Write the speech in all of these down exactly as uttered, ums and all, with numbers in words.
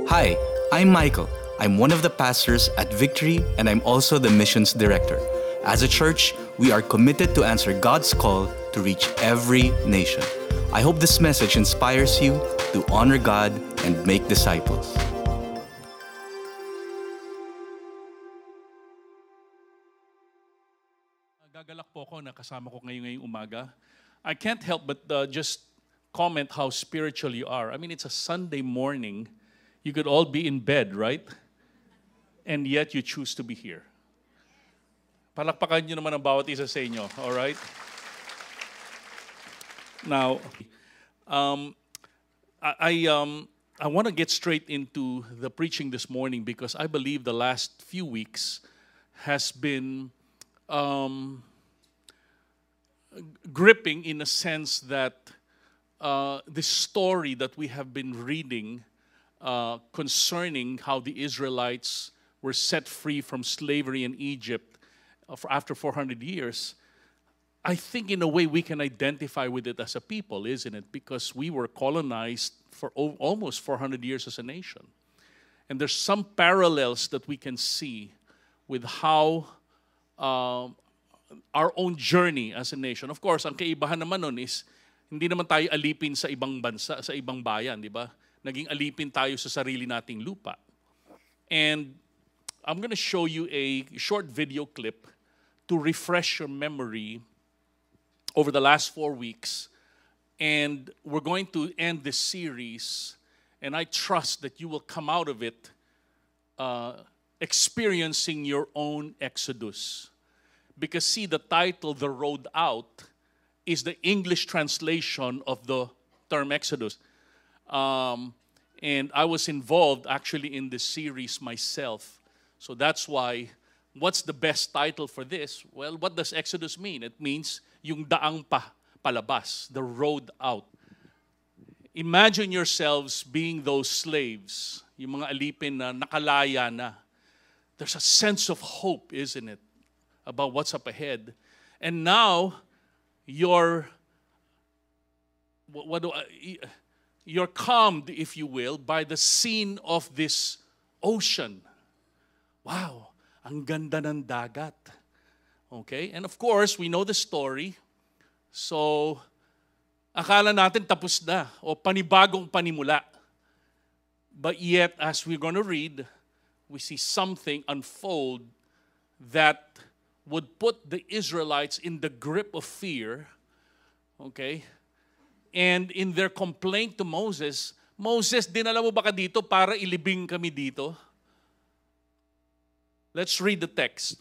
Hi, I'm Michael. I'm one of the pastors at Victory, and I'm also the missions director. As a church, we are committed to answer God's call to reach every nation. I hope this message inspires you to honor God and make disciples. Gagalak po ako na kasama ko ngayon ngayong umaga. I can't help but uh, just comment how spiritual you are. I mean, it's a Sunday morning. You could all be in bed, right? And yet you choose to be here. Palakpakan nyo naman ang bawat isa sa inyo, all right? Now, um, I, I, um, I want to get straight into the preaching this morning because I believe the last few weeks has been um, gripping in a sense that uh, the story that we have been reading uh, concerning how the Israelites were set free from slavery in Egypt after four hundred years, I think in a way we can identify with it as a people, isn't it? Because we were colonized for o- almost four hundred years as a nation. And there's some parallels that we can see with how uh, our own journey as a nation. Of course, ang kaibahan naman nun is, hindi naman tayo alipin sa ibang bansa, sa ibang bayan, di ba? Naging alipin tayo sa sarili nating lupa. And I'm going to show you a short video clip to refresh your memory over the last four weeks. And we're going to end this series, and I trust that you will come out of it uh, experiencing your own exodus. Because see, the title, The Road Out, is the English translation of the term Exodus. Um, and I was involved actually in this series myself. So that's why, what's the best title for this? Well, what does Exodus mean? It means yung daang pa, palabas, the road out. Imagine yourselves being those slaves, yung mga alipin na nakalaya na. There's a sense of hope, isn't it, about what's up ahead. And now, you're, what, what do I, you're calmed, if you will, by the scene of this ocean. Wow, ang ganda ng dagat. Okay? And of course, we know the story. So, akala natin tapos na o panibagong panimula. But yet, as we're going to read, we see something unfold that would put the Israelites in the grip of fear. Okay? And in their complaint to Moses, Moses, dinala mo ba ka dito para ilibing kami dito? Let's read the text.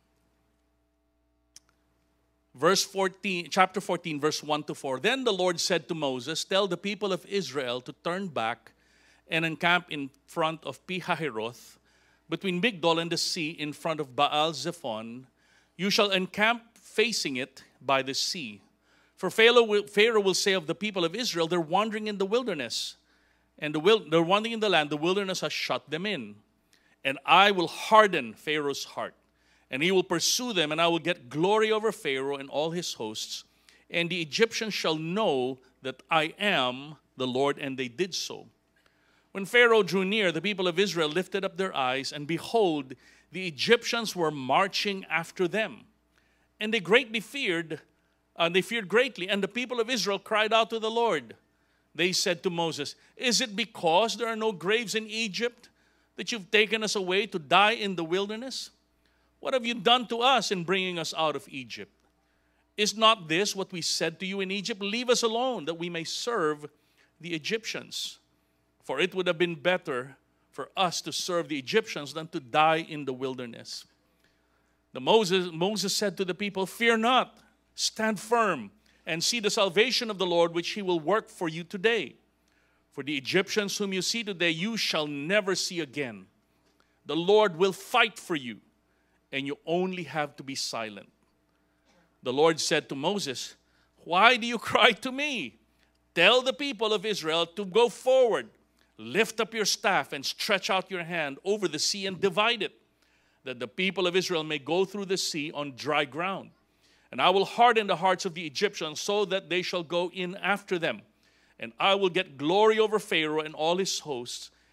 Verse fourteen, chapter fourteen, verse one to four. Then the Lord said to Moses, tell the people of Israel to turn back and encamp in front of Pi-hahiroth, between Migdol and the sea, in front of Baal-zephon. You shall encamp facing it by the sea. For Pharaoh will, Pharaoh will say of the people of Israel, they're wandering in the wilderness. And the wil- they're wandering in the land, the wilderness has shut them in. And I will harden Pharaoh's heart. And he will pursue them, and I will get glory over Pharaoh and all his hosts. And the Egyptians shall know that I am the Lord, and they did so. When Pharaoh drew near, the people of Israel lifted up their eyes, and behold, the Egyptians were marching after them. And they greatly feared, and they feared greatly, and the people of Israel cried out to the Lord. They said to Moses, is it because there are no graves in Egypt that you've taken us away to die in the wilderness? What have you done to us in bringing us out of Egypt? Is not this what we said to you in Egypt? Leave us alone, that we may serve the Egyptians. For it would have been better for us to serve the Egyptians than to die in the wilderness. The Moses, Moses said to the people, fear not, stand firm, and see the salvation of the Lord, which he will work for you today. For the Egyptians whom you see today, you shall never see again. The Lord will fight for you, and you only have to be silent. The Lord said to Moses, why do you cry to me? Tell the people of Israel to go forward. Lift up your staff and stretch out your hand over the sea and divide it, that the people of Israel may go through the sea on dry ground. And I will harden the hearts of the Egyptians so that they shall go in after them. And I will get glory over Pharaoh and all his hosts,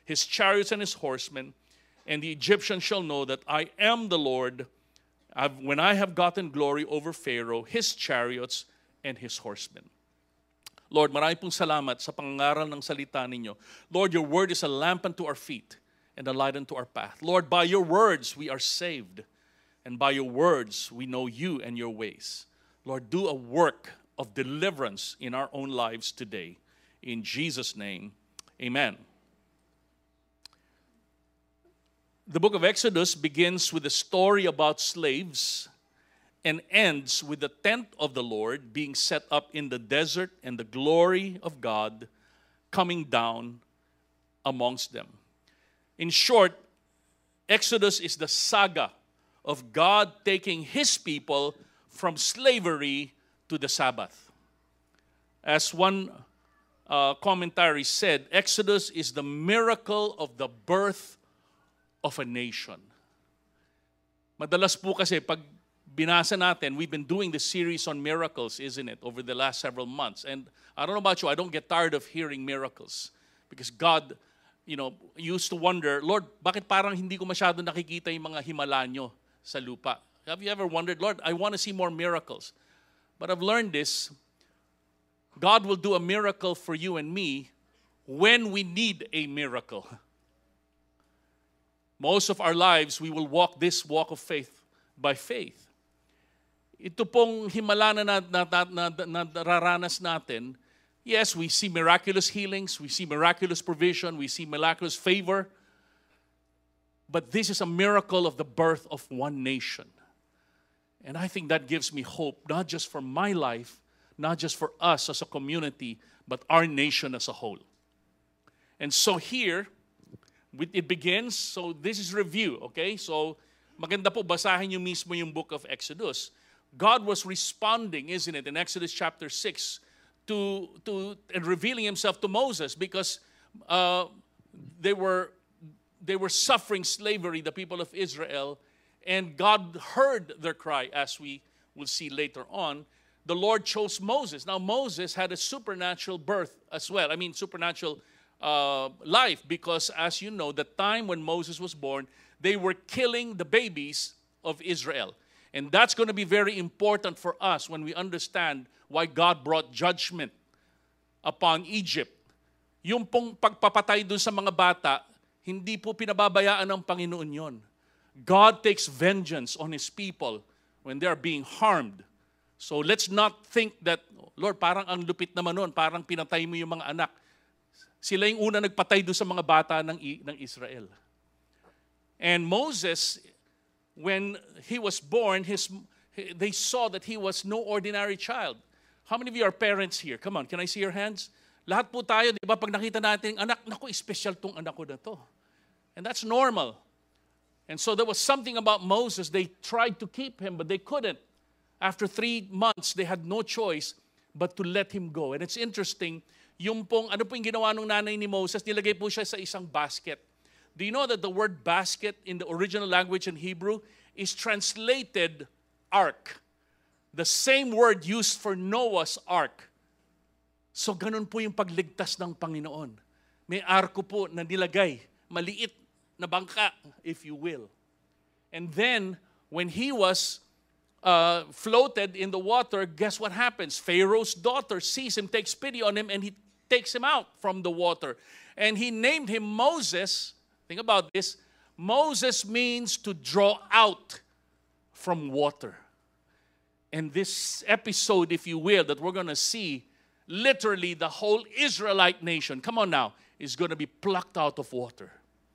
his chariots and his horsemen, and the Egyptians shall know that I am the Lord I've, when I have gotten glory over Pharaoh, his chariots, and his horsemen. Lord, marami pong salamat sa pangangaral ng salita ninyo. Lord, your word is a lamp unto our feet and a light unto our path. Lord, by your words we are saved, and by your words we know you and your ways. Lord, do a work of deliverance in our own lives today. In Jesus' name, amen. The book of Exodus begins with a story about slaves and ends with the tent of the Lord being set up in the desert and the glory of God coming down amongst them. In short, Exodus is the saga of God taking his people from slavery to the Sabbath. As one uh, commentary said, Exodus is the miracle of the birth of a nation. Madalas po kasi pag binasa natin, we've been doing this series on miracles, isn't it, over the last several months. And I don't know about you, I don't get tired of hearing miracles. Because God, you know, used to wonder, Lord, bakit parang hindi ko masyado nakikita yung mga himala nyo sa lupa? Have you ever wondered, Lord, I want to see more miracles. But I've learned this, God will do a miracle for you and me when we need a miracle. Most of our lives, we will walk this walk of faith by faith. Ito pong himala na, na, na, na, na nararanas natin, yes, we see miraculous healings, we see miraculous provision, we see miraculous favor, but this is a miracle of the birth of one nation. And I think that gives me hope, not just for my life, not just for us as a community, but our nation as a whole. And so here, it begins, so this is review, okay? So maganda po basahin niyo mismo yung book of Exodus. God was responding, isn't it, in Exodus chapter six, to, to and revealing himself to Moses because uh, they were they were suffering slavery, the people of Israel, and God heard their cry, as we will see later on. The Lord chose Moses. Now Moses had a supernatural birth as well. I mean, supernatural uh, life, because as you know, the time when Moses was born, they were killing the babies of Israel. And that's going to be very important for us when we understand why God brought judgment upon Egypt. Yung pong pagpapatay dun sa mga bata, hindi po pinababayaan ng Panginoon yon. God takes vengeance on His people when they are being harmed. So let's not think that, Lord, parang ang lupit naman nun, parang pinatay mo yung mga anak. Sila yung una nagpatay dun sa mga bata ng, ng Israel. And Moses, when he was born, his, they saw that he was no ordinary child. How many of you are parents here? Come on, can I see your hands? Lahat po tayo, di ba, pag nakita natin, anak, naku, special tong anak ko na to. And that's normal. And so there was something about Moses. They tried to keep him, but they couldn't. After three months, they had no choice but to let him go. And it's interesting, yung pong, ano po yung ginawa ng nanay ni Moses, nilagay po siya sa isang basket. Do you know that the word basket in the original language in Hebrew is translated ark? The same word used for Noah's ark. So ganun po yung pagligtas ng Panginoon. May arko po na nilagay, maliit na bangka, if you will. And then, when he was uh, floated in the water, guess what happens? Pharaoh's daughter sees him, takes pity on him, and he takes him out from the water. And he named him Moses. Think about this. Moses means to draw out from water. And this episode, if you will, that we're going to see, literally the whole Israelite nation, come on now, is going to be plucked out of water.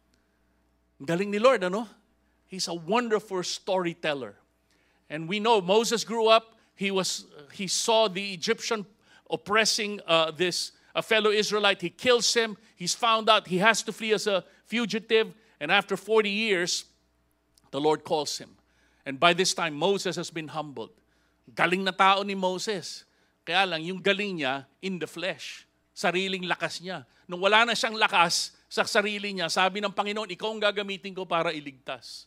Galing ni Lord, ano? He's a wonderful storyteller. And we know Moses grew up, he was he saw the Egyptian oppressing uh, this a fellow Israelite. He kills him. He's found out he has to flee as a fugitive. And after forty years, the Lord calls him. And by this time, Moses has been humbled. Galing na tao ni Moses. Kaya lang, yung galing niya in the flesh. Sariling lakas niya. Nung wala na siyang lakas sa sarili niya, sabi ng Panginoon, ikaw ang gagamitin ko para iligtas.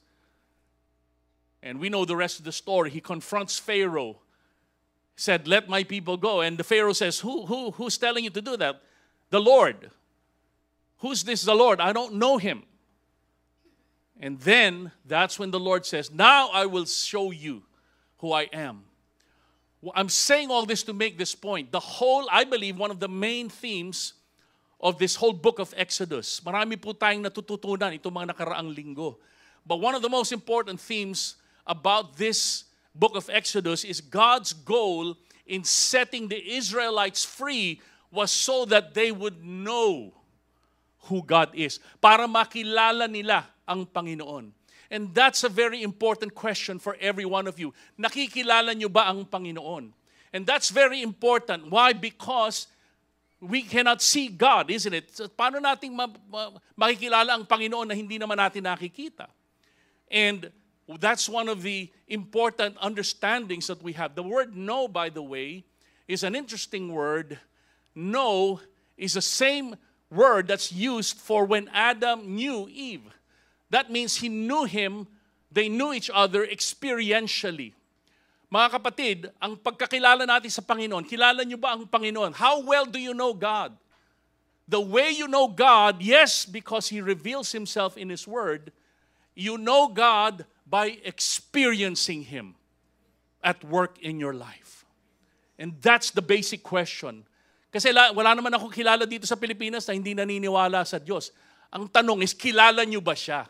And we know the rest of the story. He confronts Pharaoh. Said, let my people go. And the Pharaoh says, who, who, who's telling you to do that? The Lord. who's this the Lord? I don't know him. And then, that's when the Lord says, now I will show you who I am. I'm saying all this to make this point. The whole, I believe, one of the main themes of this whole book of Exodus. Marami po tayong natututunan itong mga nakaraang linggo. But one of the most important themes about this book of Exodus is God's goal in setting the Israelites free was so that they would know who God is. Para makilala nila ang Panginoon. And that's a very important question for every one of you. Nakikilala nyo ba ang Panginoon? And that's very important. Why? Because we cannot see God, isn't it? So, paano nating ma- ma- makikilala ang Panginoon na hindi naman natin nakikita? And that's one of the important understandings that we have. The word know, by the way, is an interesting word. Know is the same word that's used for when Adam knew Eve. That means he knew him, they knew each other experientially. Mga kapatid, ang pagkakilala natin sa Panginoon, kilala niyo ba ang Panginoon? How well do you know God? The way you know God, yes, because He reveals Himself in His Word, you know God by experiencing Him at work in your life. And that's the basic question. Kasi wala naman akong kilala dito sa Pilipinas na hindi naniniwala sa Diyos. Ang tanong is, kilala niyo ba siya?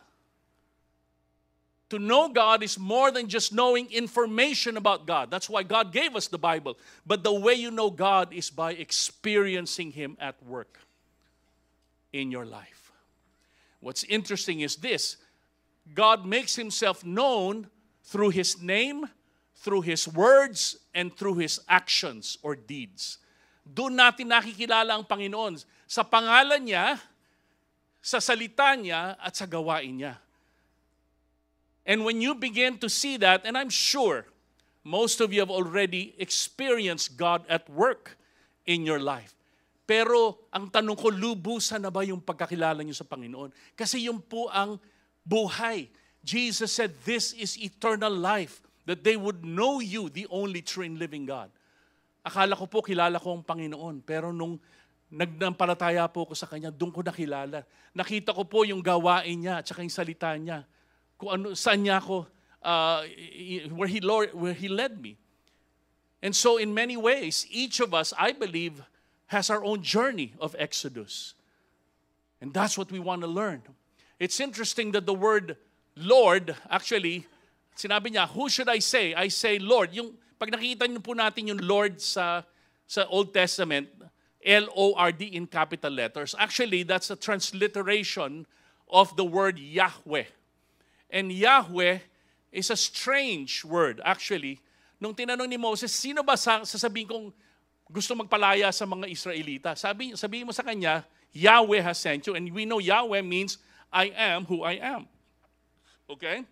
To know God is more than just knowing information about God. That's why God gave us the Bible. But the way you know God is by experiencing Him at work in your life. What's interesting is this. God makes Himself known through His name, through His words, and through His actions or deeds. Doon natin nakikilala ang Panginoon. Sa pangalan niya, sa salita niya, at sa gawain niya. And when you begin to see that, and I'm sure most of you have already experienced God at work in your life. Pero ang tanong ko, lubusan na ba yung pagkakilala niyo sa Panginoon? Kasi yun po ang buhay. Jesus said, this is eternal life, that they would know you, the only true and living God. Akala ko po, kilala ko ang Panginoon. Pero nung nagnampalataya po ko sa Kanya, doon ko nakilala. Nakita ko po yung gawain niya at saka yung salita niya. Kung ano, saan niya ako, uh, where, he Lord, where He led me. And so in many ways, each of us, I believe, has our own journey of Exodus. And that's what we want to learn. It's interesting that the word Lord, actually, sinabi niya, who should I say? I say Lord. Yung, pag nakita niyo po natin yung Lord sa, sa Old Testament, L O R D in capital letters. Actually, that's a transliteration of the word Yahweh. And Yahweh is a strange word. Actually, nung tinanong ni Moses, sino ba sa, sasabihin kong gusto magpalaya sa mga Israelita? Sabi, sabihin mo sa kanya, Yahweh has sent you. And we know Yahweh means, I am who I am. Okay?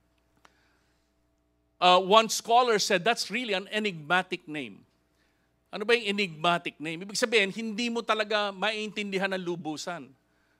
Uh, one scholar said, that's really an enigmatic name. Ano ba yung enigmatic name? Ibig sabihin, hindi mo talaga maiintindihan ang lubusan.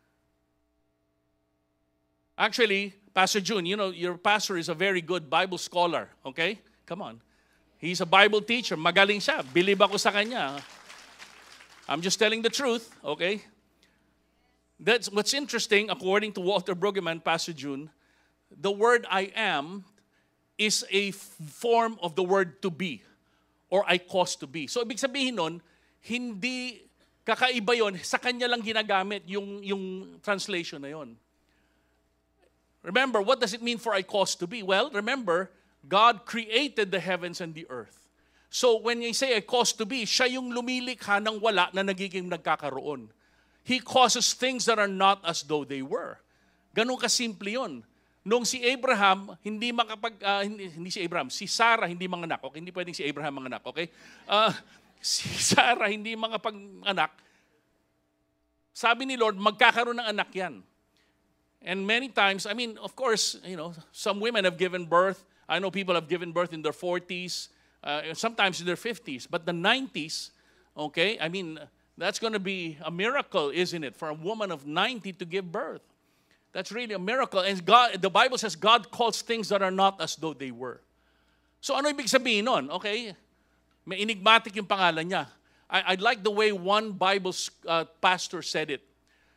Actually, Pastor June, you know, your pastor is a very good Bible scholar, okay? Come on. He's a Bible teacher. Magaling siya. Believe ako sa kanya. I'm just telling the truth, okay? That's what's interesting, according to Walter Brueggemann, Pastor June, the word I am is a form of the word to be, or I cause to be. So, ibig sabihin nun, hindi kakaiba yon, sa kanya lang ginagamit yung, yung translation na yon. Remember, what does it mean for I cause to be? Well, remember, God created the heavens and the earth. So when you say I cause to be, siya yung lumilikha ng wala na nagiging nagkakaroon. He causes things that are not as though they were. Ganun kasimple yun. Nung si Abraham, hindi makapag, uh, hindi, hindi si Abraham, si Sarah hindi manganak. Okay? Hindi pwedeng si Abraham manganak. Okay? Uh, si Sarah hindi makapag-anak. Sabi ni Lord, magkakaroon ng anak yan. And many times, I mean, of course, you know, some women have given birth. I know people have given birth in their forties, uh, sometimes in their fifties. But the nineties, okay, I mean, that's going to be a miracle, isn't it, for a woman of ninety to give birth. That's really a miracle. And God, the Bible says God calls things that are not as though they were. So ano ibig sabihin nun? Okay, may enigmatic yung pangalan niya. I, I like the way one Bible uh, pastor said it.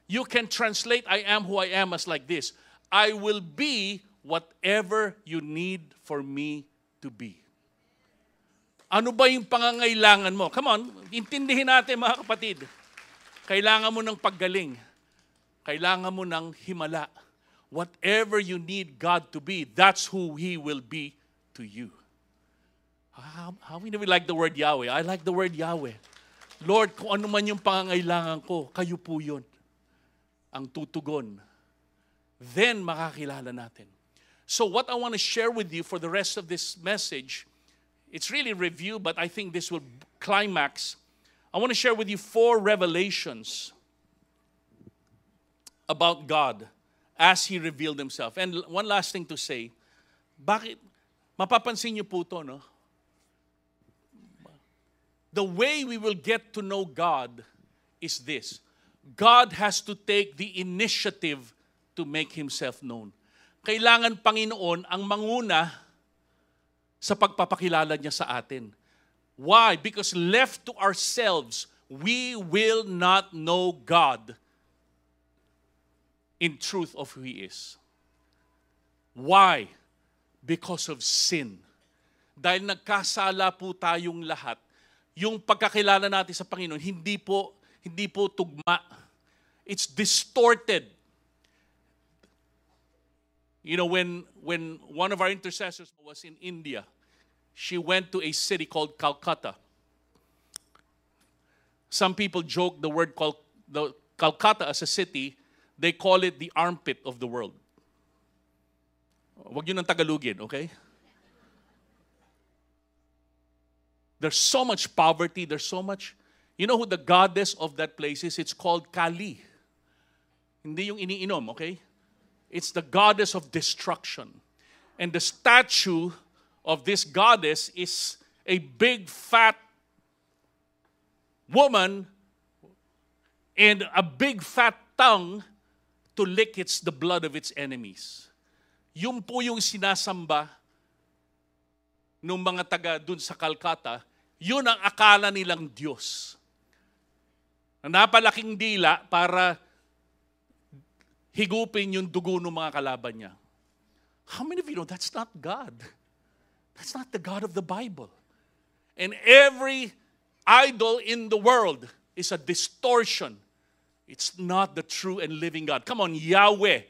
You can translate I am who I am as like this. I will be whatever you need for me to be. Ano ba yung pangangailangan mo? Come on, intindihin natin mga kapatid. Kailangan mo ng paggaling. Kailangan mo ng himala. Whatever you need God to be, that's who He will be to you. How, how many of you like the word Yahweh? I like the word Yahweh. Lord, kung ano man yung pangangailangan ko, kayo po yun ang tutugon. Then makakilala natin. So what I want to share with you for the rest of this message, it's really review, but I think this will climax. I want to share with you four revelations about God as He revealed Himself. And one last thing to say, bakit, mapapansin niyo po to, no? The way we will get to know God is this. God has to take the initiative to make Himself known. Kailangan Panginoon ang manguna sa pagpapakilala niya sa atin. Why? Because left to ourselves, we will not know God in truth of who He is. Why? Because of sin. Dahil nagkasala po tayong lahat, yung pagkakilala natin sa Panginoon, hindi po, hindi po tugma. It's distorted. You know, when, when one of our intercessors was in India, she went to a city called Calcutta. Some people joke the word called the Calcutta as a city, they call it the armpit of the world. Wag yun ang Tagalogin, okay? There's so much poverty, there's so much... You know who the goddess of that place is? It's called Kali. Hindi yung iniinom, okay? It's the goddess of destruction. And the statue of this goddess is a big, fat woman and a big, fat tongue to lick its, the blood of its enemies. Yung po yung sinasamba ng mga taga dun sa Calcutta, yun ang akala nilang Diyos. Na napalaking dila para higupin yung dugo ng mga kalaban niya. How many of you know that's not God? That's not the God of the Bible. And every idol in the world is a distortion. It's not the true and living God. Come on, Yahweh.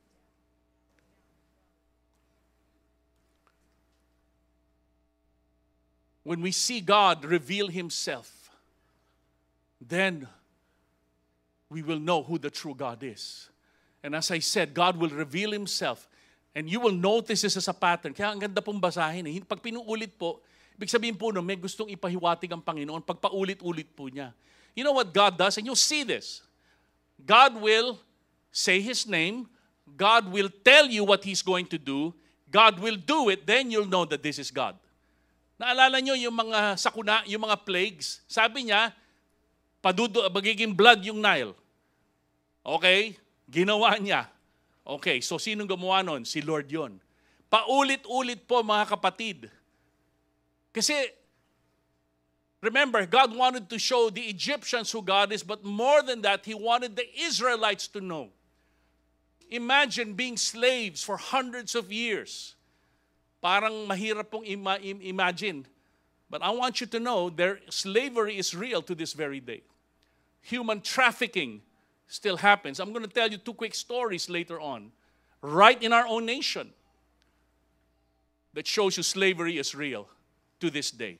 When we see God reveal Himself, then we will know who the true God is. And as I said, God will reveal Himself. And you will notice this as a pattern. Kaya ang ganda pong basahin. Eh. Pag pinuulit po, ibig sabihin po no, may gustong ipahiwatig ang Panginoon pag paulit-ulit po niya. You know what God does? And you'll see this. God will say His name. God will tell you what He's going to do. God will do it. Then you'll know that this is God. Naalala nyo yung mga sakuna, yung mga plagues? Sabi niya, padudo, magiging blood yung Nile. Okay? Ginawa niya. Okay, so sinong gumawa nun? Si Lord yon. Paulit-ulit po mga kapatid. Kasi, remember, God wanted to show the Egyptians who God is, but more than that, He wanted the Israelites to know. Imagine being slaves for hundreds of years. Parang mahirap pong ima- imagine. But I want you to know, their slavery is real to this very day. Human trafficking still happens. I'm going to tell you two quick stories later on, right in our own nation, that shows you slavery is real to this day.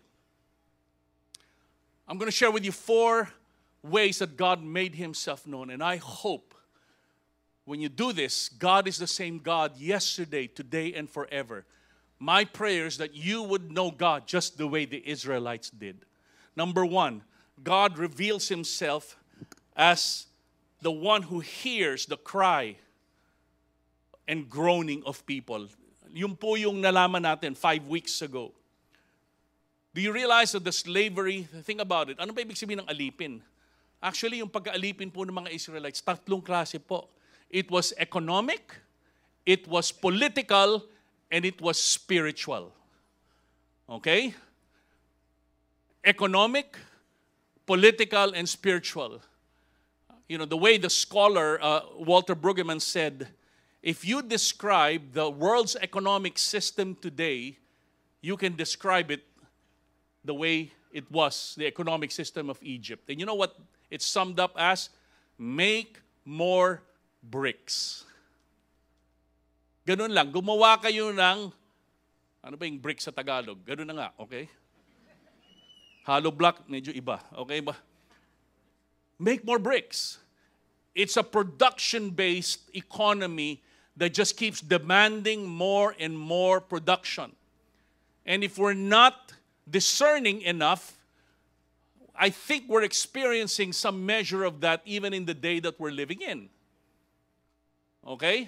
I'm going to share with you four ways that God made Himself known, and I hope when you do this, God is the same God yesterday, today, and forever. My prayer is that you would know God just the way the Israelites did. Number one, God reveals Himself as the one who hears the cry and groaning of people. Yung po yung nalaman natin five weeks ago. Do you realize that the slavery, think about it, ano ba ibig sabihin ng alipin? Actually, yung pag-aalipin po ng mga Israelites, tatlong klase po. It was economic, it was political, and it was spiritual. Okay? Economic, political, and spiritual. you know, the way the scholar uh, Walter Brueggemann said, if you describe the world's economic system today, you can describe it the way it was, the economic system of Egypt. And you know what it's summed up as? Make more bricks. Ganun lang. Gumawa kayo ng, ano ba yung brick sa Tagalog? Ganun na nga, okay? Hollow block, medyo iba. Okay ba? Make more bricks. It's a production-based economy that just keeps demanding more and more production. And if we're not discerning enough, I think we're experiencing some measure of that even in the day that we're living in. Okay?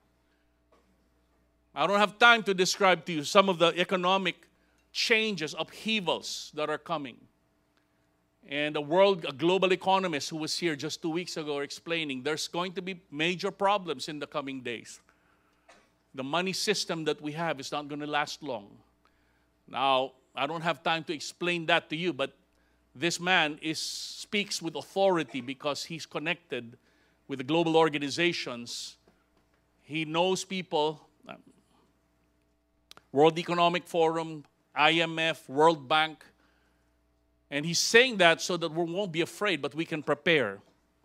I don't have time to describe to you some of the economic changes, upheavals that are coming. And a world, a global economist who was here just two weeks ago explaining there's going to be major problems in the coming days. The money system that we have is not going to last long. Now, I don't have time to explain that to you, but this man is speaks with authority because he's connected with the global organizations. He knows people, um, World Economic Forum, I M F, World Bank, and he's saying that so that we won't be afraid, but we can prepare.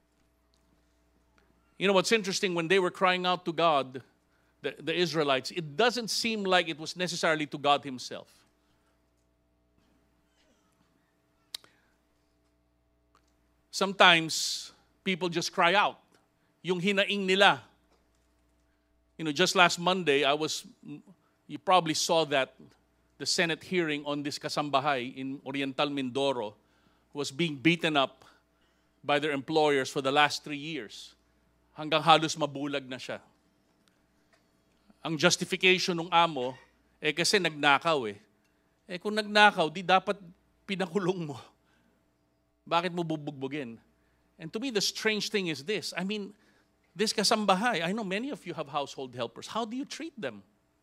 You know what's interesting, when they were crying out to God, the, the Israelites, it doesn't seem like it was necessarily to God himself. Sometimes people just cry out. Yung hinaing nila. You know, just last Monday, I was, you probably saw that, the Senate hearing on this kasambahay in Oriental Mindoro was being beaten up by their employers for the last three years. Hanggang halos mabulag na siya. Ang justification ng amo, eh kasi nagnakaw eh. Eh kung nagnakaw, di dapat pinakulong mo. Bakit mo bubugbugin? And to me, the strange thing is this. I mean, this kasambahay, I know many of you have household helpers. How do you treat them?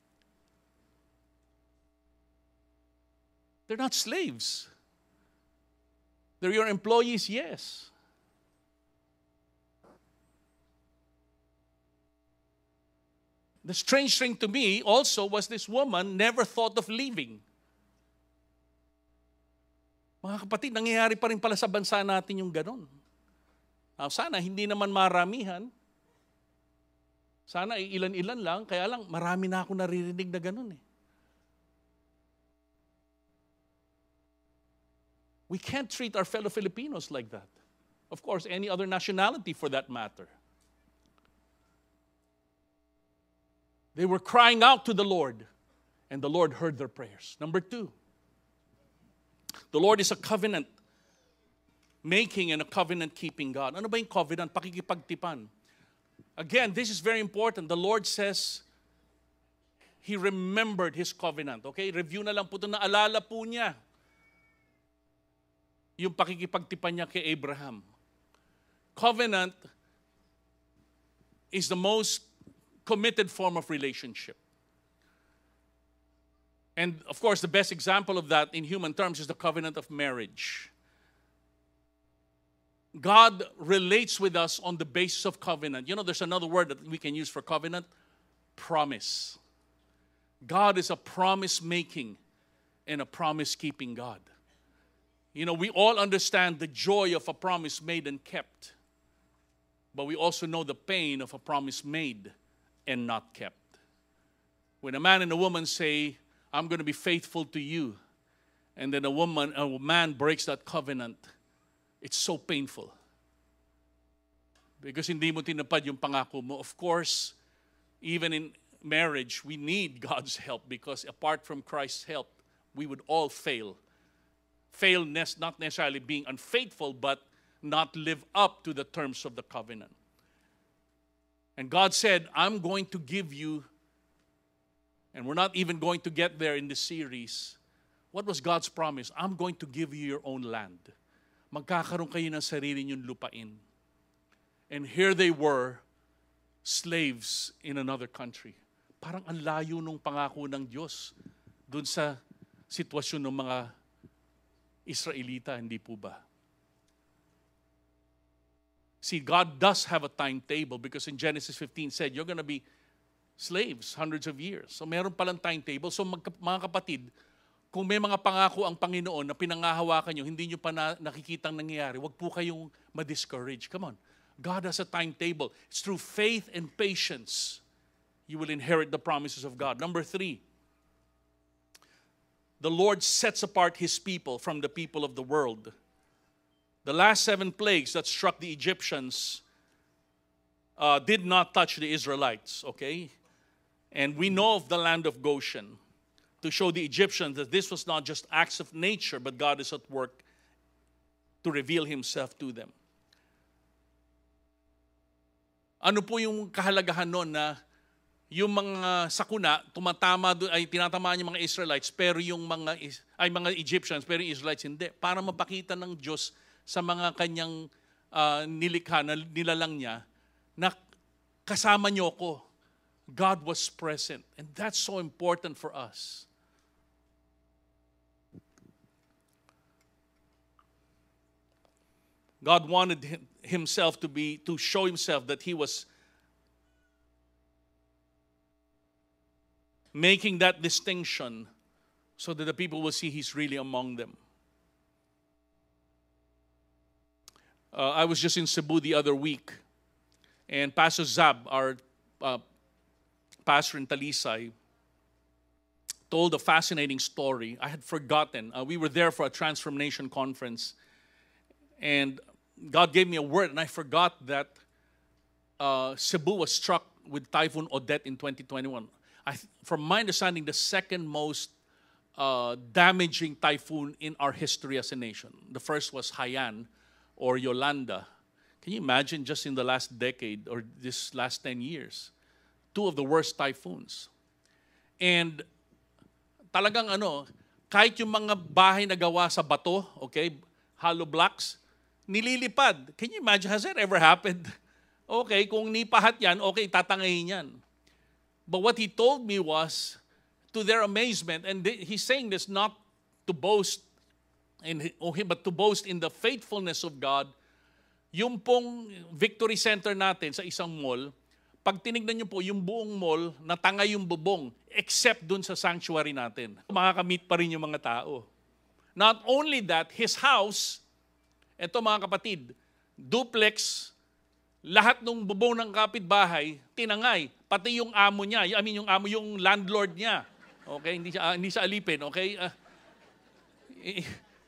They're not slaves. They're your employees, yes. The strange thing to me also was this woman never thought of leaving. Mga kapatid, nangyayari pa rin pala sa bansa natin yung ganon. Now, sana hindi naman maramihan. Sana ilan-ilan lang, kaya lang marami na ako naririnig na ganon eh. We can't treat our fellow Filipinos like that. Of course, any other nationality for that matter. They were crying out to the Lord, and the Lord heard their prayers. Number two, the Lord is a covenant-making and a covenant-keeping God. Ano ba yung covenant? Pakikipagtipan. Again, this is very important. The Lord says He remembered His covenant. Okay? Review na lang po ito. Naalala po niya yung pakikipagtipan niya kay Abraham. Covenant is the most committed form of relationship. And of course, the best example of that in human terms is the covenant of marriage. God relates with us on the basis of covenant. You know, there's another word that we can use for covenant, promise. God is a promise-making and a promise-keeping God. You know, we all understand the joy of a promise made and kept. But we also know the pain of a promise made and not kept. When a man and a woman say, I'm going to be faithful to you, and then a woman, a man breaks that covenant, it's so painful. Because hindi mo tinapad yung pangako mo. Of course, even in marriage, we need God's help because apart from Christ's help, we would all fail. Fail not necessarily being unfaithful, but not live up to the terms of the covenant. And God said, I'm going to give you, and we're not even going to get there in this series. What was God's promise? I'm going to give you your own land. Magkakaroon kayo ng sarili niyong lupain. And here they were, slaves in another country. Parang ang layo nung pangako ng Diyos dun sa sitwasyon ng mga Israelita, hindi po ba? See, God does have a timetable because in Genesis fifteen said, you're going to be slaves hundreds of years. So meron palang timetable. So magka, mga kapatid, kung may mga pangako ang Panginoon na pinangahawakan nyo, hindi nyo pa na, nakikitang nangyayari, wag po kayong ma-discourage. Come on. God has a timetable. It's through faith and patience you will inherit the promises of God. Number three, the Lord sets apart His people from the people of the world. The last seven plagues that struck the Egyptians uh, did not touch the Israelites, okay? And we know of the land of Goshen to show the Egyptians that this was not just acts of nature, but God is at work to reveal Himself to them. Ano po yung kahalagahan nun na yung mga sakuna tumatama doon ay tinatamaan yung mga Israelites pero yung mga ay mga Egyptians pero yung Israelites hindi, para mapakita ng Diyos sa mga kanyang uh, nilikha na nilalang niya na kasama niyo ko. God was present, and that's so important for us. God wanted himself to be to show Himself that He was making that distinction so that the people will see He's really among them. Uh, I was just in Cebu the other week, and Pastor Zab, our uh, pastor in Talisay, told a fascinating story. I had forgotten. Uh, we were there for a transformation conference, and God gave me a word, and I forgot that uh, Cebu was struck with Typhoon Odette in twenty twenty-one. I, from my understanding, the second most uh, damaging typhoon in our history as a nation. The first was Haiyan or Yolanda. Can you imagine just in the last decade or this last ten years, two of the worst typhoons? And talagang ano, kahit yung mga bahay na gawa sa bato, okay, hollow blocks, nililipad. Can you imagine? Has that ever happened? Okay, kung nipahat yan, okay, tatangayin yan. But what he told me was, to their amazement, and he's saying this not to boast, in, okay, but to boast in the faithfulness of God, yung pong Victory Center natin sa isang mall, pag tinignan nyo po, yung buong mall, natangay yung bubong, except dun sa sanctuary natin. Makakamit pa rin yung mga tao. Not only that, his house, eto mga kapatid, duplex, lahat ng bubong ng kapitbahay, tinangay. Pati yung amo niya, I mean yung amo, yung landlord niya. Okay, hindi siya, uh, hindi siya alipin, okay? Uh, eh,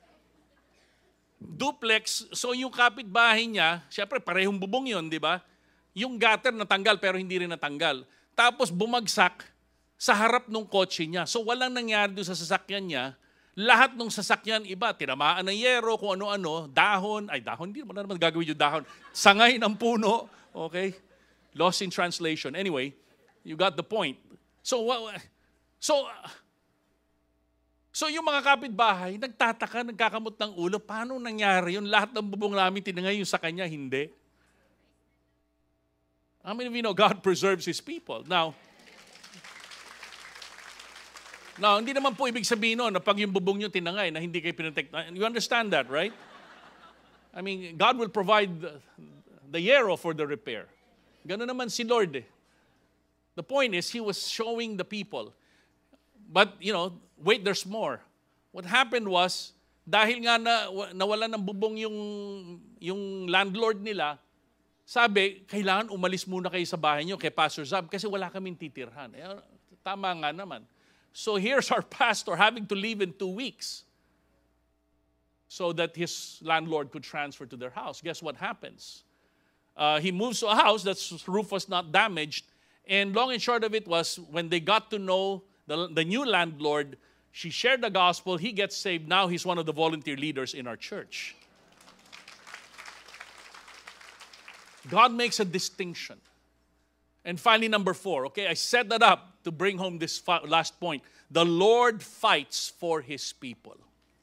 duplex, so yung kapitbahay niya, syempre parehong bubong yun, di ba? Yung gutter natanggal pero hindi rin natanggal. Tapos bumagsak sa harap ng kotse niya. So walang nangyari doon sa sasakyan niya. Lahat ng sasakyan iba, tinamaan ng yero, kung ano-ano, dahon, ay dahon, hindi mo na naman gagawin yung dahon. Sangay ng puno, okay? Lost in translation. Anyway, you got the point. So, so, so yung mga kapitbahay, nagtataka, nagkakamot ng ulo, paano nangyari yun? Lahat ng bubong namin tinangay, yung sa kanya, hindi. How many of you know God preserves His people? Now, now, hindi naman po ibig sabihin no, na pag yung bubong nyo tinangay, na hindi kayo pinotect. You understand that, right? I mean, God will provide the, the yarrow for the repair. Ganun naman si Lord eh. The point is, He was showing the people. But, you know, wait, there's more. What happened was, dahil nga na, nawala ng bubong yung, yung landlord nila, sabi, kailangan umalis muna kayo sa bahay nyo kay Pastor Zab kasi wala kaming titirhan. Eh, tama nga naman. So here's our pastor having to leave in two weeks so that his landlord could transfer to their house. Guess what happens? Uh, he moves to a house that's roof was not damaged, and long and short of it was when they got to know the, the new landlord, she shared the gospel, he gets saved. Now he's one of the volunteer leaders in our church. God makes a distinction. And finally, number four, okay, I set that up to bring home this last point. The Lord fights for His people.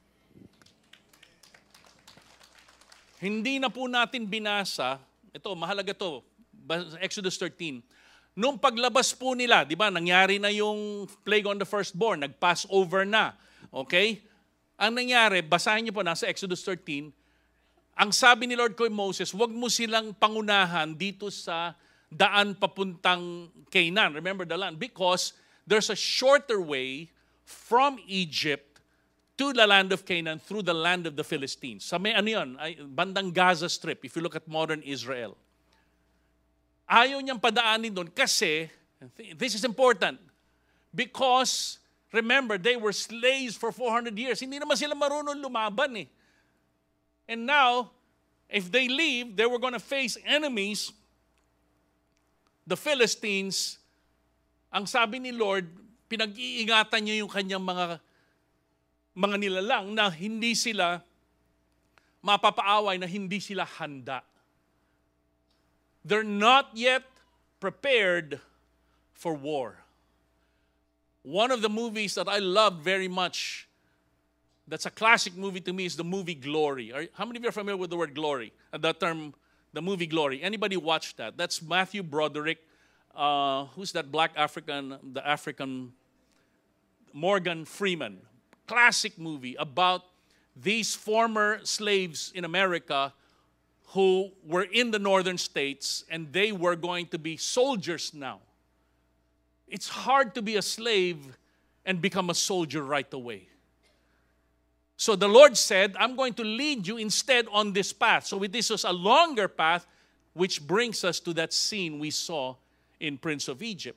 Hindi na po natin binasa, ito, mahalaga to, Exodus thirteen. Nung paglabas po nila, di ba, nangyari na yung plague on the firstborn, nag-pass over na, okay? Ang nangyari, basahin niyo po, nasa Exodus thirteen, Ang sabi ni Lord kay Moses, huwag mo silang pangunahan dito sa daan papuntang Canaan. Remember the land? Because there's a shorter way from Egypt to the land of Canaan through the land of the Philistines. Sa may ano yun, ay, bandang Gaza Strip, if you look at modern Israel. Ayaw niyang padaanin doon kasi, this is important, because remember, they were slaves for four hundred years. Hindi naman sila marunong lumaban eh. And now, if they leave, they were going to face enemies, the Philistines. Ang sabi ni Lord, pinag-iingatan niya yung kanyang mga mga nilalang na hindi sila mapapaaway, na hindi sila handa. They're not yet prepared for war. One of the movies that I love very much, that's a classic movie to me, is the movie Glory. Are, how many of you are familiar with the word glory? Uh, that term, the movie Glory. Anybody watch that? That's Matthew Broderick. Uh, who's that black African, the African, Morgan Freeman. Classic movie about these former slaves in America who were in the northern states and they were going to be soldiers now. It's hard to be a slave and become a soldier right away. So the Lord said, I'm going to lead you instead on this path. So this was a longer path, which brings us to that scene we saw in Prince of Egypt.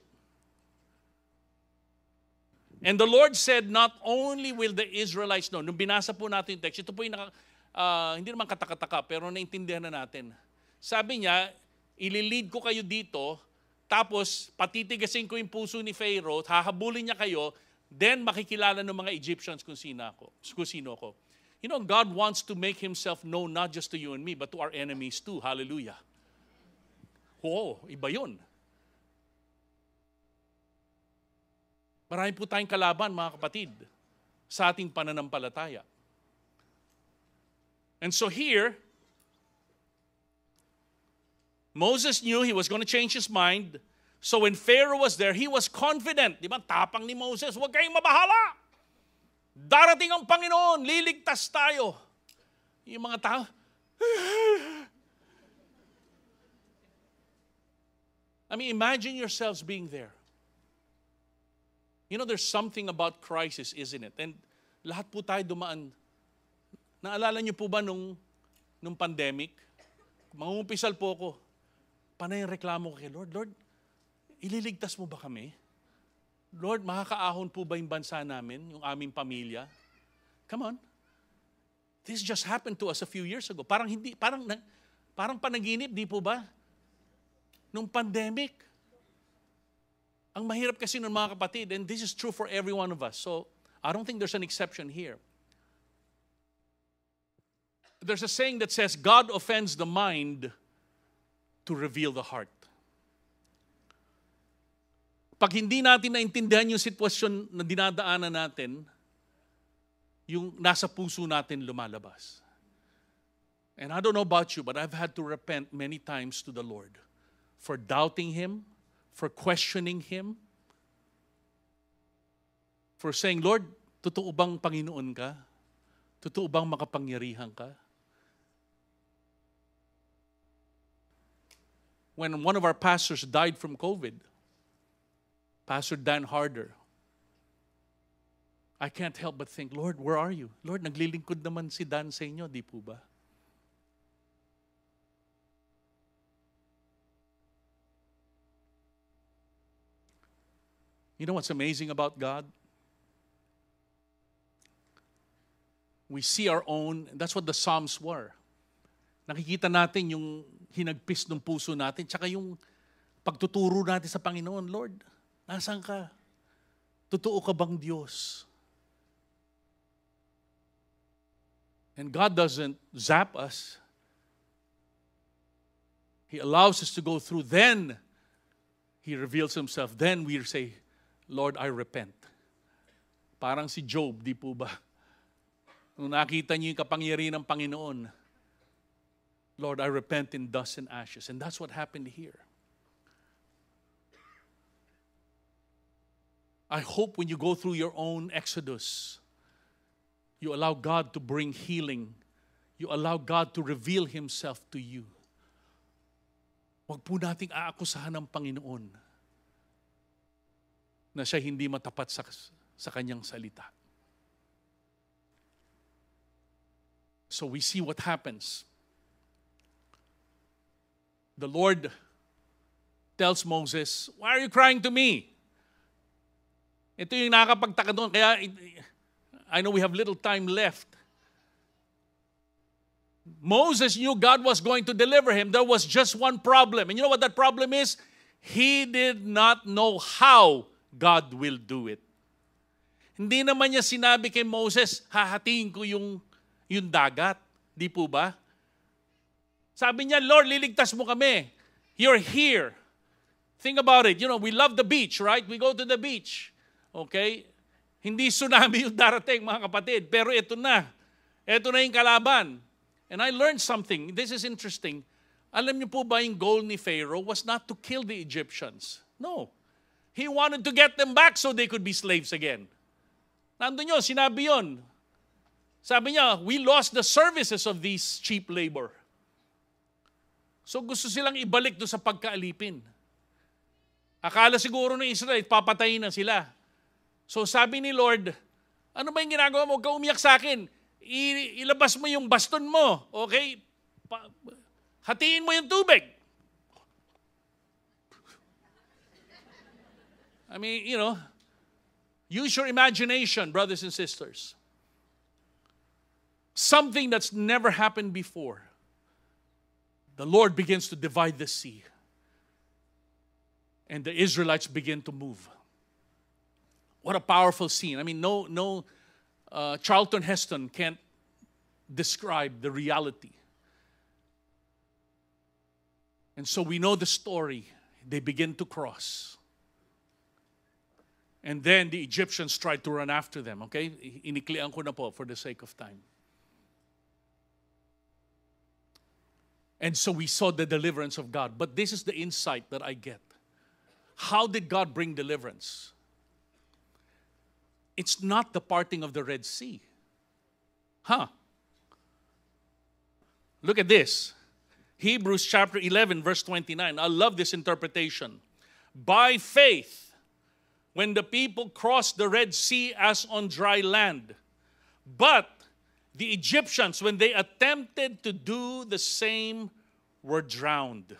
And the Lord said, not only will the Israelites know, nung binasa po natin yung text, ito po yung naka, uh, hindi naman katakataka, pero naintindihan na natin. Sabi niya, ililid ko kayo dito, tapos patitigasin ko yung puso ni Pharaoh, hahabulin niya kayo, then makikilala ng mga Egyptians kung sino ako. Kung sino ako. You know, God wants to make Himself known not just to you and me, but to our enemies too. Hallelujah. Oo, iba yun. Marami po tayong kalaban, mga kapatid, sa ating pananampalataya. And so here, Moses knew he was going to change his mind. So when Pharaoh was there, he was confident. Di ba? Tapang ni Moses, huwag kayong mabahala. Darating ang Panginoon, liligtas tayo. Yung mga tao, I mean, imagine yourselves being there. You know, there's something about crisis, isn't it? And lahat po tayo dumaan. Naalala niyo po ba nung, nung pandemic? Mangumpisal po ako. Panay yung reklamo ko kay Lord, Lord, ililigtas mo ba kami? Lord, makakaahon po ba yung bansa namin, yung aming pamilya? Come on. This just happened to us a few years ago. Parang hindi, parang, parang panaginip, di po ba? Nung pandemic. Ang mahirap kasi ng mga kapatid, and this is true for every one of us. So, I don't think there's an exception here. There's a saying that says, God offends the mind to reveal the heart. Pag hindi natin naintindihan yung sitwasyon na dinadaanan natin, yung nasa puso natin lumalabas. And I don't know about you, but I've had to repent many times to the Lord for doubting Him, for questioning Him, for saying, Lord, totoo bang Panginoon ka? Totoo bang makapangyarihan ka? When one of our pastors died from COVID, Pastor Dan Harder, I can't help but think, Lord, where are you? Lord, naglilingkod naman si Dan sa inyo, di po ba? You know what's amazing about God? We see our own, that's what the Psalms were. Nakikita natin yung hinagpis ng puso natin, tsaka yung pagtuturo natin sa Panginoon, Lord, nasaan ka? Totoo ka bang Diyos? And God doesn't zap us. He allows us to go through. Then, He reveals Himself. Then we say, Lord, I repent. Parang si Job, di po ba? Nung nakita niyo yung kapangyarihan ng Panginoon, Lord, I repent in dust and ashes. And that's what happened here. I hope when you go through your own exodus, you allow God to bring healing. you allow God to reveal Himself to you. Huwag po nating aakusahan ng Panginoon na siya hindi matapat sa, sa kanyang salita. So we see what happens. The Lord tells Moses, "Why are you crying to me?" Ito yung nakakapagtaka doon. Kaya I know we have little time left. Moses knew God was going to deliver him. There was just one problem. And you know what that problem is? He did not know how God will do it. Hindi naman niya sinabi kay Moses, hahatiin ko yung, yung dagat. Di po ba? Sabi niya, Lord, liligtas mo kami. You're here. Think about it. You know, we love the beach, right? We go to the beach. Okay? Hindi tsunami yung darating, mga kapatid. Pero ito na. Ito na yung kalaban. And I learned something. This is interesting. Alam niyo po ba yung goal ni Pharaoh was not to kill the Egyptians. No. He wanted to get them back so they could be slaves again. Nandun yun, sinabi yun. Sabi niya, we lost the services of these cheap labor. So gusto silang ibalik doon sa pagkaalipin. Akala siguro ng Israel, papatayin na sila. So sabi ni Lord, ano ba yung ginagawa mo? Huwag ka umiyak sa akin. I- ilabas mo yung baston mo. Okay? Pa- hatiin mo yung tubig. I mean, you know, use your imagination, brothers and sisters. Something that's never happened before. The Lord begins to divide the sea. And the Israelites begin to move. What a powerful scene. I mean, no, no, uh, Charlton Heston can't describe the reality. And so we know the story. They begin to cross. And then the Egyptians tried to run after them. Okay? Iniklian ko na po for the sake of time. And so we saw the deliverance of God. But this is the insight that I get. How did God bring deliverance? It's not the parting of the Red Sea. Huh? Look at this. Hebrews chapter eleven, verse twenty-nine. I love this interpretation. By faith, when the people crossed the Red Sea as on dry land, but the Egyptians, when they attempted to do the same, were drowned.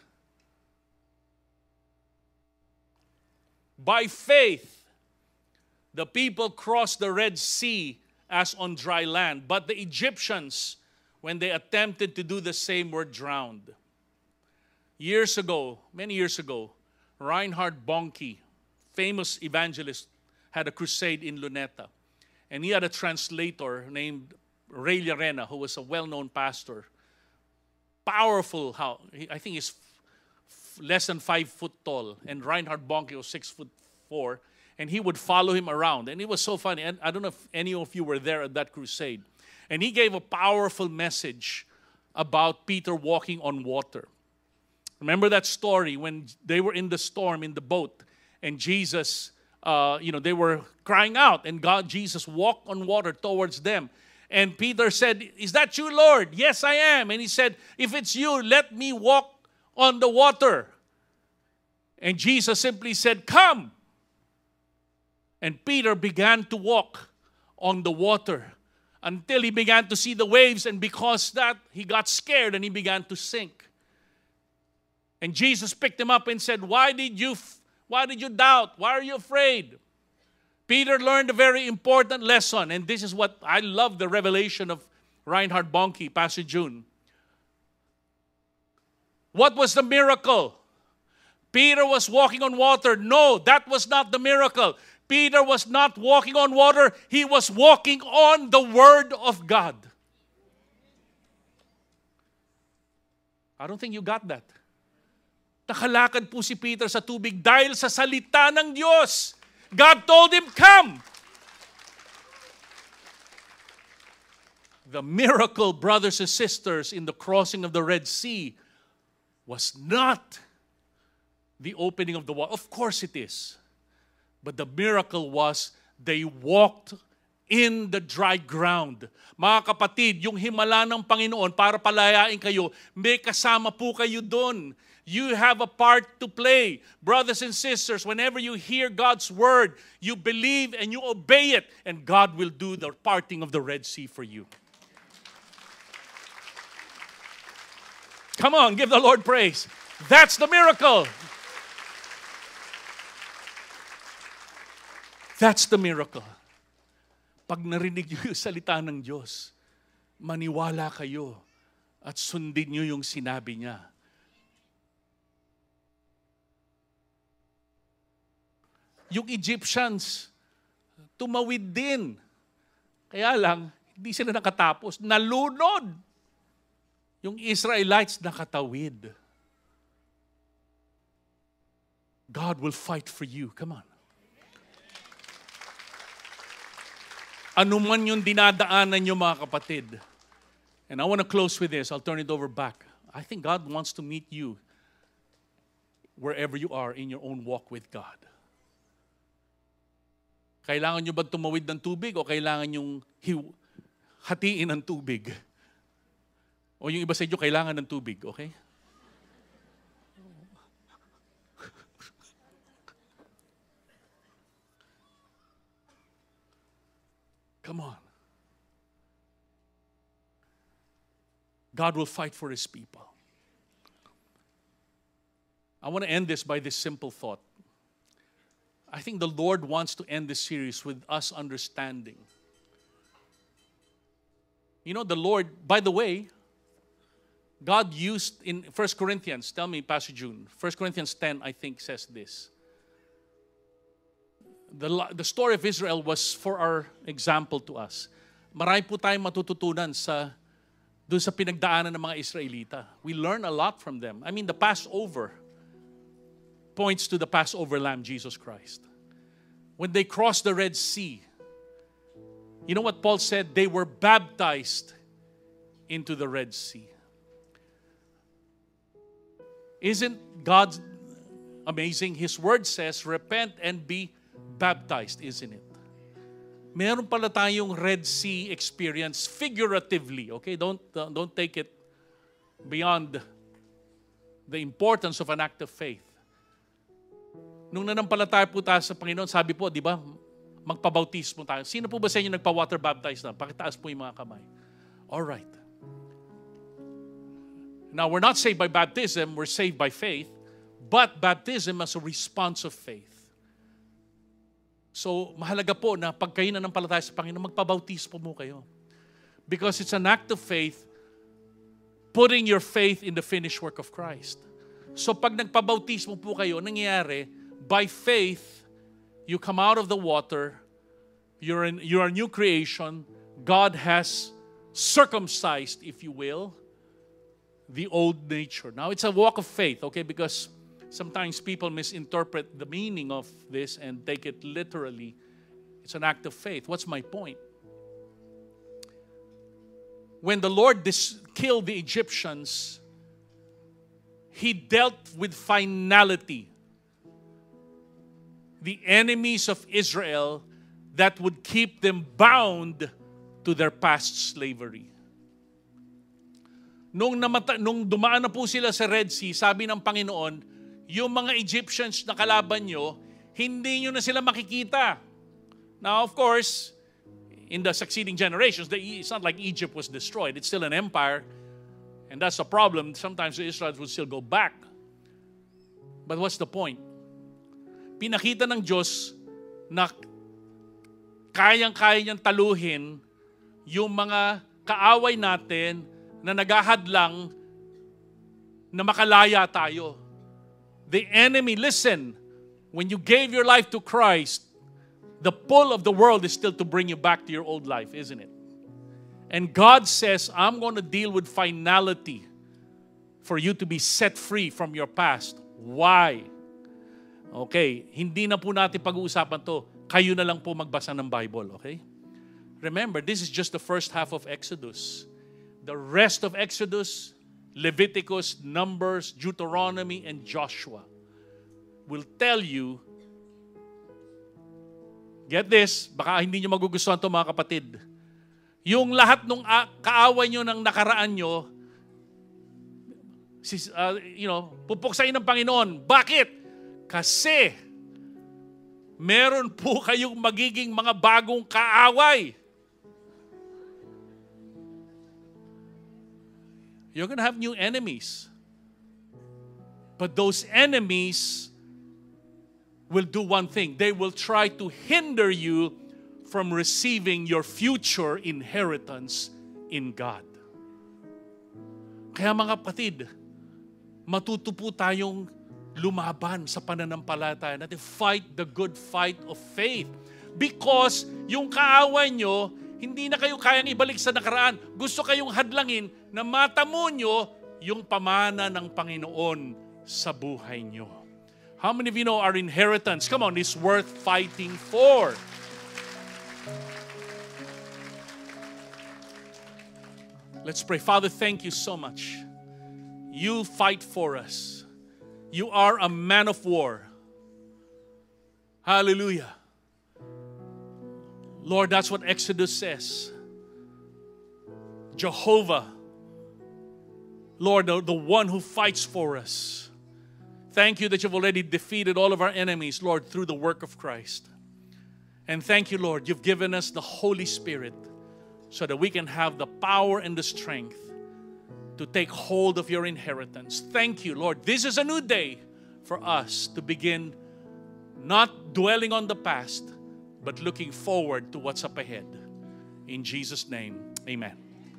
By faith, the people crossed the Red Sea as on dry land, but the Egyptians, when they attempted to do the same, were drowned. Years ago, many years ago, Reinhard Bonnke, famous evangelist, had a crusade in Luneta. And he had a translator named Ray Llarena, who was a well-known pastor. Powerful, how I think he's f- less than five foot tall. And Reinhard Bonnke was six foot four. And he would follow him around. And it was so funny. And I don't know if any of you were there at that crusade. And he gave a powerful message about Peter walking on water. Remember that story when they were in the storm in the boat, and Jesus, uh, you know, they were crying out, and God, Jesus walked on water towards them. And Peter said, "Is that you, Lord?" "Yes, I am." And he said, "If it's you, let me walk on the water." And Jesus simply said, "Come." And Peter began to walk on the water until he began to see the waves, and because that, he got scared and he began to sink. And Jesus picked him up and said, "Why did you why did you doubt? Why are you afraid?" Peter learned a very important lesson, and this is what I love, the revelation of Reinhard Bonnke, Pastor June. What was the miracle? Peter was walking on water. No, that was not the miracle. Peter was not walking on water. He was walking on the Word of God. I don't think you got that. Nakalakad po si Peter sa tubig dahil sa salita ng Diyos. God told him, "Come." The miracle, brothers and sisters, in the crossing of the Red Sea was not the opening of the water. Of course it is. But the miracle was they walked in the dry ground. Mga kapatid, yung himala ng Panginoon para palayain kayo, may kasama po kayo doon. You have a part to play. Brothers and sisters, whenever you hear God's word, you believe and you obey it, and God will do the parting of the Red Sea for you. Come on, give the Lord praise. That's the miracle. That's the miracle. Pag narinig niyo yung salita ng Diyos, maniwala kayo at sundin niyo yung sinabi niya. Yung Egyptians, tumawid din. Kaya lang, hindi sila nakatapos. Nalunod. Yung Israelites nakatawid. God will fight for you. Come on. Ano man yung dinadaanan nyo, mga kapatid. And I want to close with this. I'll turn it over back. I think God wants to meet you wherever you are in your own walk with God. Kailangan nyo ba tumawid ng tubig o kailangan nyong hiw- hatiin ng tubig? O yung iba sa inyo, kailangan ng tubig, okay? Come on. God will fight for His people. I want to end this by this simple thought. I think the Lord wants to end this series with us understanding. You know, the Lord, by the way, God used in First Corinthians, tell me, Pastor June, First Corinthians ten, I think, says this. The, the story of Israel was for our example to us. Marami po tayong matututunan sa, doon sa pinagdaanan ng mga Israelita. We learn a lot from them. I mean, the Passover points to the Passover Lamb, Jesus Christ. When they crossed the Red Sea, you know what Paul said? They were baptized into the Red Sea. Isn't God amazing? His word says, repent and be baptized, isn't it? Meron pala tayong Red Sea experience figuratively, okay? Don't, uh, don't take it beyond the importance of an act of faith. Nung nanampalataya po tayo sa Panginoon, sabi po, di ba, magpabautismo tayo. Sino po ba sa inyo nagpa-water baptize na? Pakitaas po yung mga kamay. All right. Now, we're not saved by baptism, we're saved by faith, but baptism as a response of faith. So, mahalaga po na pag kayo nanampalataya sa Panginoon, magpabautismo mo kayo. Because it's an act of faith, putting your faith in the finished work of Christ. So, pag nagpabautismo po kayo, nangyayari, by faith, you come out of the water, you're, in, you're a new creation, God has circumcised, if you will, the old nature. Now, it's a walk of faith, okay, because sometimes people misinterpret the meaning of this and take it literally. It's an act of faith. What's my point? When the Lord dis- killed the Egyptians, He dealt with finality. The enemies of Israel that would keep them bound to their past slavery. Nung, namata- nung dumaan na po sila sa Red Sea, sabi ng Panginoon, yung mga Egyptians na kalaban nyo, hindi nyo na sila makikita. Now, of course, in the succeeding generations, it's not like Egypt was destroyed. It's still an empire. And that's the problem. Sometimes the Israelites would still go back. But what's the point? Pinakita ng Diyos na kayang-kaya niyang taluhin yung mga kaaway natin na naghahadlang na makalaya tayo. The enemy, listen, when you gave your life to Christ, the pull of the world is still to bring you back to your old life, isn't it? And God says, I'm going to deal with finality for you to be set free from your past. Why? Okay, hindi na po natin pag-uusapan to. Kayo na lang po magbasa ng Bible, okay? Remember, this is just the first half of Exodus. The rest of Exodus, Leviticus, Numbers, Deuteronomy, and Joshua will tell you, Get this, baka hindi nyo magugustuhan ito mga kapatid. Yung lahat ng kaaway nyo ng nakaraan nyo, uh, you know, pupuksain ng Panginoon. Bakit? Kasi meron po kayong magiging mga bagong kaaway. You're gonna have new enemies. But those enemies will do one thing. They will try to hinder you from receiving your future inheritance in God. Kaya mga kapatid, matuto po tayong lumaban sa pananampalataya natin. Fight the good fight of faith. Because yung kaaway nyo, hindi na kayo kayang ibalik sa nakaraan. Gusto kayong hadlangin na matamo nyo yung pamana ng Panginoon sa buhay nyo. How many of you know our inheritance, come on, is worth fighting for? Let's pray. Father, thank you so much. You fight for us. You are a man of war. Hallelujah. Lord, that's what Exodus says. Jehovah, Lord, the, the one who fights for us. Thank you that you've already defeated all of our enemies, Lord, through the work of Christ. And thank you, Lord, you've given us the Holy Spirit so that we can have the power and the strength to take hold of your inheritance. Thank you, Lord. This is a new day for us to begin not dwelling on the past, but looking forward to what's up ahead. In Jesus' name, amen.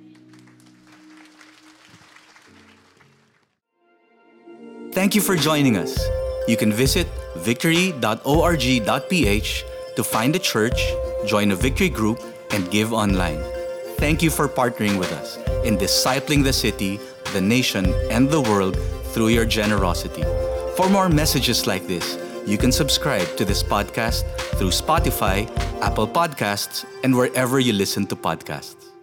Thank you for joining us. You can visit victory dot org dot p h to find a church, join a Victory group, and give online. Thank you for partnering with us in discipling the city, the nation, and the world through your generosity. For more messages like this, you can subscribe to this podcast through Spotify, Apple Podcasts, and wherever you listen to podcasts.